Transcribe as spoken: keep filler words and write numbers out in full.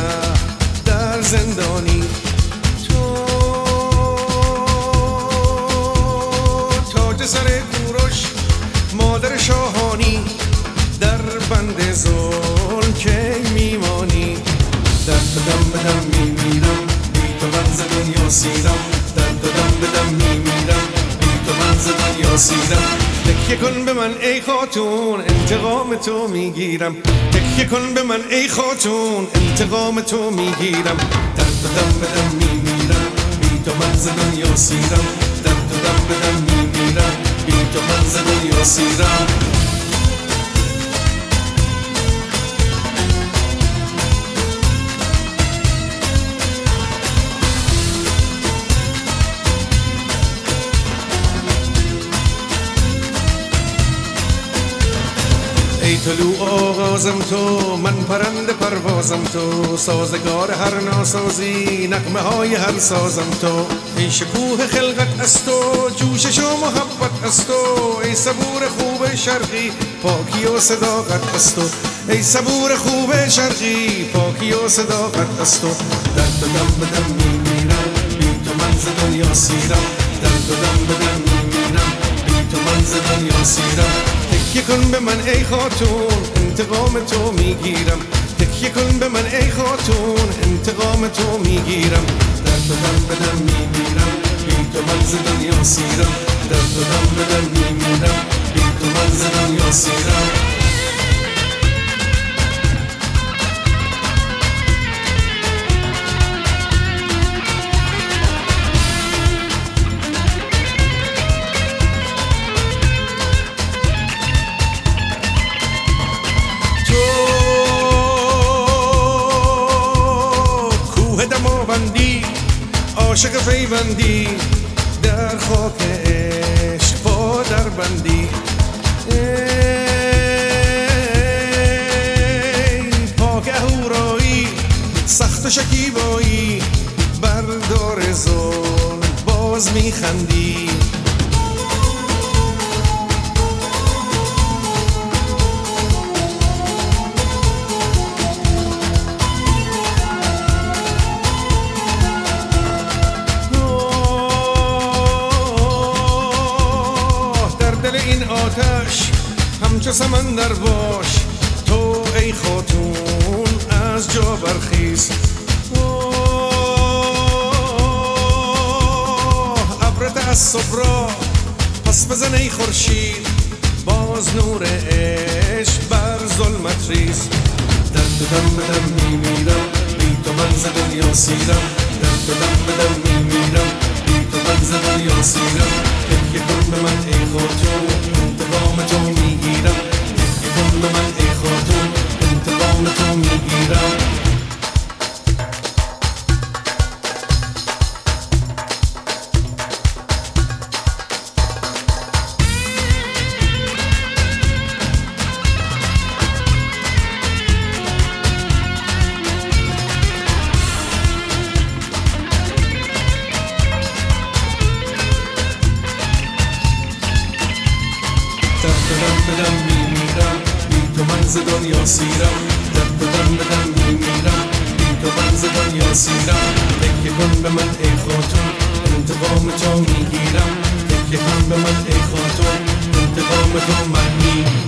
در زندانی. تو تاج سر کوروش مادر شاهانی، در بند ظلم کی میمانی؟ در تو دم بدم میمیرم، بی تو من ز دنیا سیرم. در تو دم بدم میمیرم، بی تو من ز دنیا سیرم. تکیه کن به من ای خاتون، انتقام تو میگیرم. تکیه کن به من ای خاتون، انتقام تو میگیرم. در تو دم بدم میمیرم، بی تو من ز دنیا سیرم. در تو دم بدم میمیرم، بی تو من ز دنیا سیرم. ای طلوع آغازم تو، من پرنده پروازم تو. سازگار هر ناسازی، نغمه های هر سازم تو. ای شکوه خلقت از تو، جوشش و محبت از تو. ای صبور خوب شرقی، پاکی و صداقت از تو. ای صبور خوب شرقی، پاکی و صداقت از تو. در تو دم بدم میمیرم، بی تو من ز دنیا سیرم. در تو دم بدم میمیرم، بی تو من ز دنیا سیرم. تکیه کن به من ای خاتون، انتقام تو میگیرم. تکیه کن به من ای خاتون، انتقام تو میگیرم. در تو دم بدم میمیرم، بی تو من ز دنیا سیرم. در تو دم بدم میمیرم، بی تو من ز دنیا سیرم. عاشق فیوندی، در خاک عشق پا در بندی. ای پاک اهورایی، سخت شکیبایی، بر دار ظلم باز میخندی. این آتش همچو سمندر باش، تو ای خاتون از جا برخیز. ابر تعصب را پس بزن ای خورشید، باز نور عشق بر ظلمت ریز. در تو دم بدم میمیرم، بی تو من ز دنیا سیرم. در تو دم بدم میمیرم، بی تو من ز دنیا سیرم. تکیه کن به من ای خاتون، انتقام تو میگیرم. تکیه کن به من ای خاتون، انتقام تو میگیرم. در تو دم بدم میمیرم، بی تو من ز دنیا سیرم. در تو دم بدم میمیرم، بی تو من ز دنیا سیرم. تکیه کن به من ای خاتون، انتقام تو میگیرم. تکیه کن به من ای خاتون، انتقام تو من میگیرم.